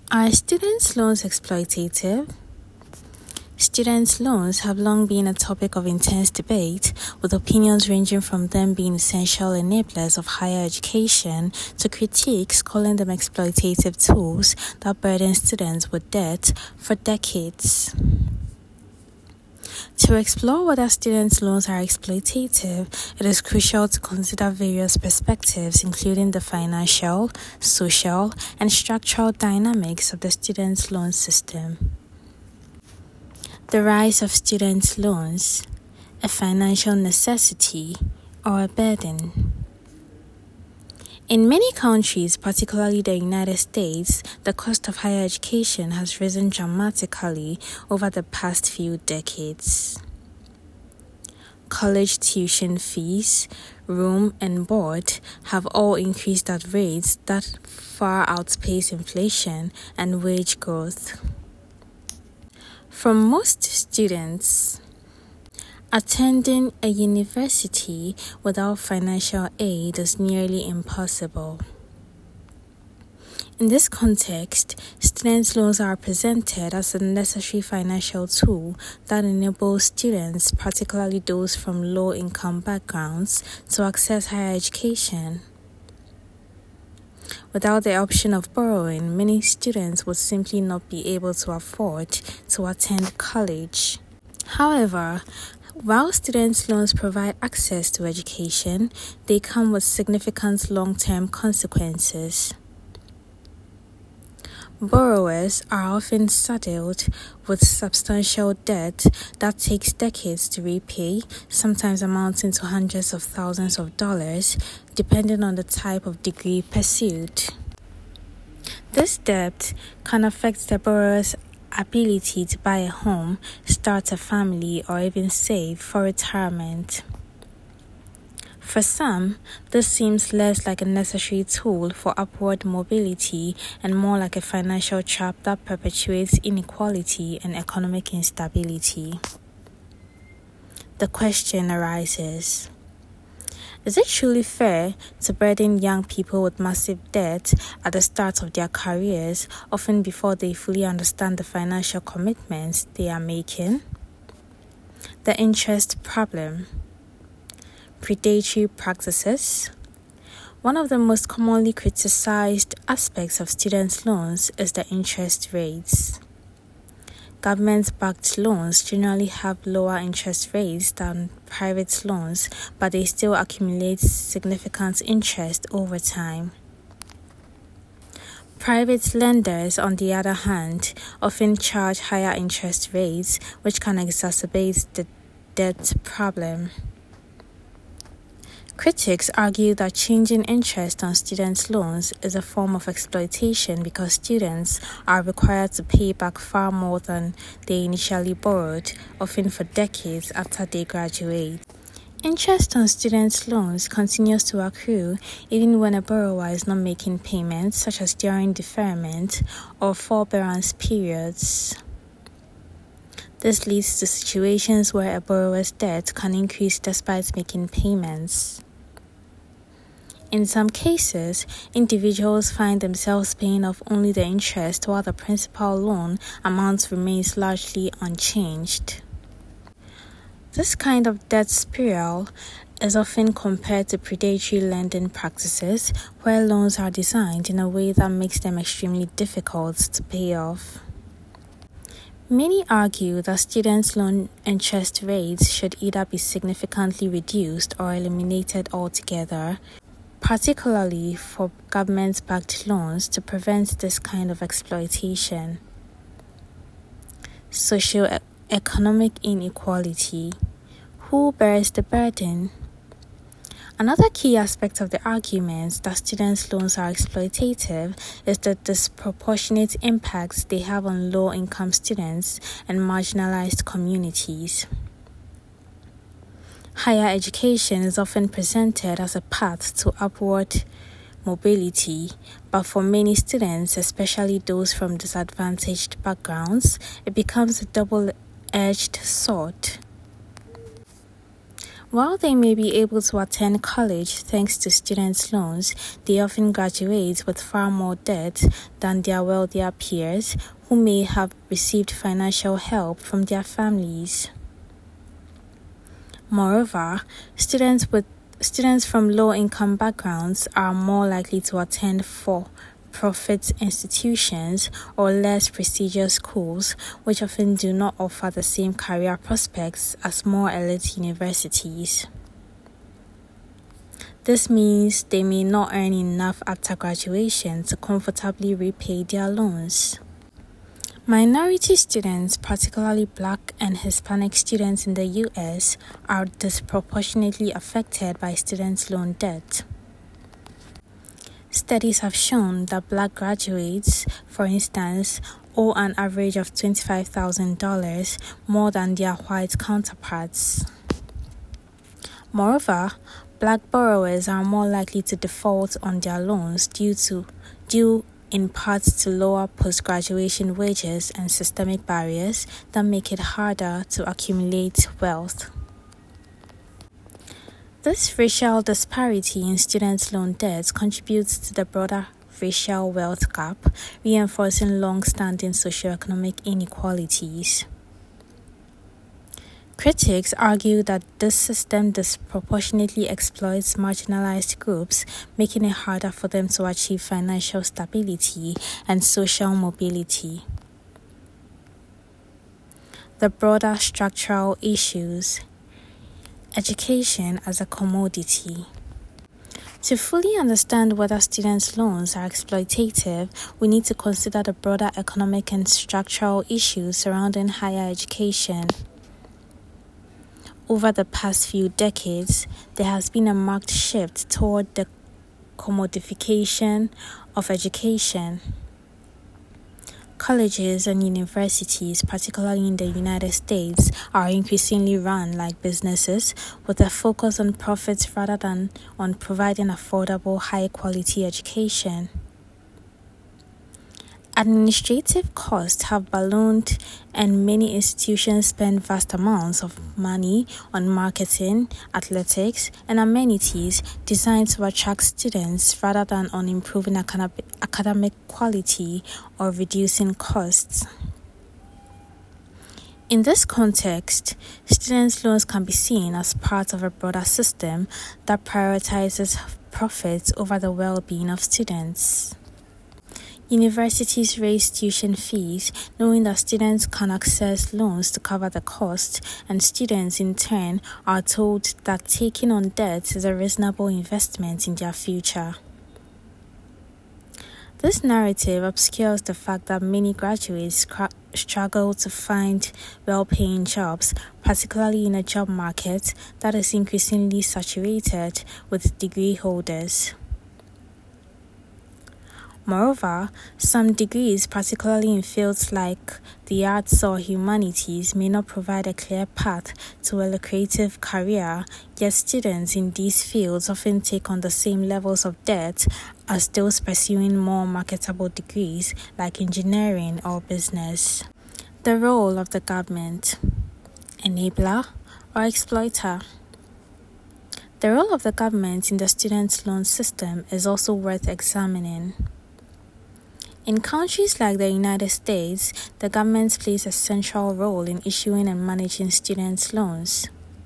Are students' loans exploitative? Students' loans have long been a topic of intense debate, with opinions ranging from them being essential enablers of higher education to critiques calling them exploitative tools that burden students with debt for decades. To explore whether students' loans are exploitative, it is crucial to consider various perspectives, including the financial, social, and structural dynamics of the students' loan system. The rise of students' loans, a financial necessity or a burden. In many countries, particularly the United States, the cost of higher education has risen dramatically over the past few decades. College tuition fees, room and board have all increased at rates that far outpace inflation and wage growth. For most students, attending a university without financial aid is nearly impossible. In this context, students' loans are presented as a necessary financial tool that enables students, particularly those from low-income backgrounds, to access higher education. Without the option of borrowing, many students would simply not be able to afford to attend college. However, while students' loans provide access to education, they come with significant long-term consequences. Borrowers are often saddled with substantial debt that takes decades to repay, sometimes amounting to hundreds of thousands of dollars, depending on the type of degree pursued. This debt can affect the borrower's ability to buy a home, start a family, or even save for retirement. For some, this seems less like a necessary tool for upward mobility and more like a financial trap that perpetuates inequality and economic instability. The question arises: is it truly fair to burden young people with massive debt at the start of their careers, often before they fully understand the financial commitments they are making? The interest problem. Predatory practices. One of the most commonly criticized aspects of students' loans is the interest rates. Government-backed loans generally have lower interest rates than private loans, but they still accumulate significant interest over time. Private lenders, on the other hand, often charge higher interest rates, which can exacerbate the debt problem. Critics argue that changing interest on students' loans is a form of exploitation because students are required to pay back far more than they initially borrowed, often for decades after they graduate. Interest on students' loans continues to accrue even when a borrower is not making payments, such as during deferment or forbearance periods. This leads to situations where a borrower's debt can increase despite making payments. In some cases, individuals find themselves paying off only the interest while the principal loan amount remains largely unchanged. This kind of debt spiral is often compared to predatory lending practices, where loans are designed in a way that makes them extremely difficult to pay off. Many argue that students' loan interest rates should either be significantly reduced or eliminated altogether, particularly for government-backed loans, to prevent this kind of exploitation. Socio-economic inequality. Who bears the burden? Another key aspect of the argument that students' loans are exploitative is the disproportionate impacts they have on low-income students and marginalized communities. Higher education is often presented as a path to upward mobility, but for many students, especially those from disadvantaged backgrounds, it becomes a double-edged sword. While they may be able to attend college thanks to student loans, they often graduate with far more debt than their wealthier peers who may have received financial help from their families. Moreover, students from low-income backgrounds are more likely to attend for-profit institutions or less prestigious schools, which often do not offer the same career prospects as more elite universities. This means they may not earn enough after graduation to comfortably repay their loans. Minority students, particularly Black and Hispanic students in the U.S., are disproportionately affected by student loan debt. Studies have shown that Black graduates, for instance, owe an average of $25,000 more than their white counterparts. Moreover, Black borrowers are more likely to default on their loans due in part to lower post-graduation wages and systemic barriers that make it harder to accumulate wealth. This racial disparity in student loan debt contributes to the broader racial wealth gap, reinforcing long-standing socioeconomic inequalities. Critics argue that this system disproportionately exploits marginalized groups, making it harder for them to achieve financial stability and social mobility. The broader structural issues. Education as a commodity. To fully understand whether students' loans are exploitative, we need to consider the broader economic and structural issues surrounding higher education. Over the past few decades, there has been a marked shift toward the commodification of education. Colleges and universities, particularly in the United States, are increasingly run like businesses with a focus on profits rather than on providing affordable, high-quality education. Administrative costs have ballooned, and many institutions spend vast amounts of money on marketing, athletics, and amenities designed to attract students rather than on improving academic quality or reducing costs. In this context, student loans can be seen as part of a broader system that prioritizes profits over the well-being of students. Universities raise tuition fees, knowing that students can access loans to cover the cost, and students, in turn, are told that taking on debt is a reasonable investment in their future. This narrative obscures the fact that many graduates struggle to find well-paying jobs, particularly in a job market that is increasingly saturated with degree holders. Moreover, some degrees, particularly in fields like the arts or humanities, may not provide a clear path to a lucrative career, yet students in these fields often take on the same levels of debt as those pursuing more marketable degrees like engineering or business. The role of the government: enabler or exploiter. The role of the government in the student loan system is also worth examining. In countries like the United States, the government plays a central role in issuing and managing student loans.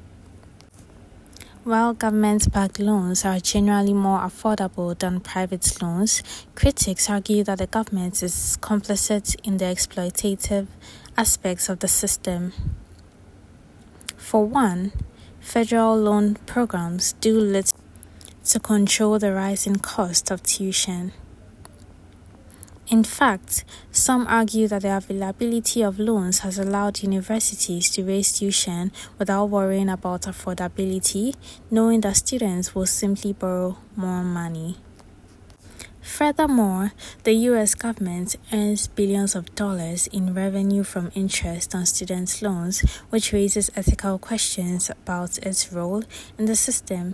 While government-backed loans are generally more affordable than private loans, critics argue that the government is complicit in the exploitative aspects of the system. For one, federal loan programs do little to control the rising cost of tuition. In fact, some argue that the availability of loans has allowed universities to raise tuition without worrying about affordability, knowing that students will simply borrow more money. Furthermore, the U.S. government earns billions of dollars in revenue from interest on student loans, which raises ethical questions about its role in the system.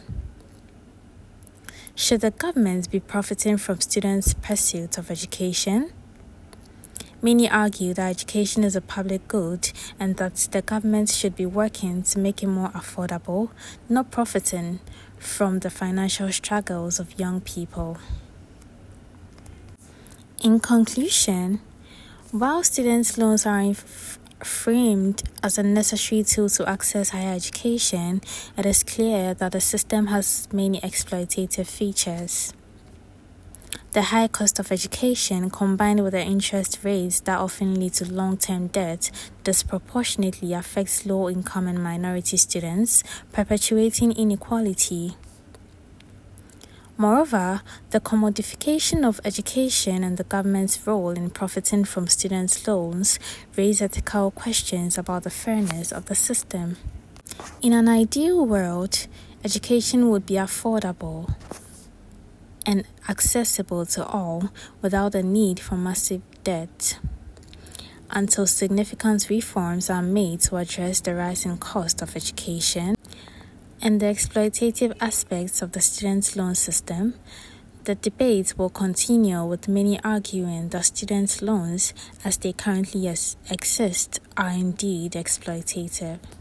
Should the government be profiting from students' pursuit of education? Many argue that education is a public good and that the government should be working to make it more affordable, not profiting from the financial struggles of young people. In conclusion, while student loans are framed as a necessary tool to access higher education, it is clear that the system has many exploitative features. The high cost of education, combined with the interest rates that often lead to long-term debt, disproportionately affects low-income and minority students, perpetuating inequality. Moreover, the commodification of education and the government's role in profiting from students' loans raise ethical questions about the fairness of the system. In an ideal world, education would be affordable and accessible to all without the need for massive debt, until significant reforms are made to address the rising cost of education and the exploitative aspects of the student loan system. The debate will continue, with many arguing that student loans, as they currently exist, are indeed exploitative.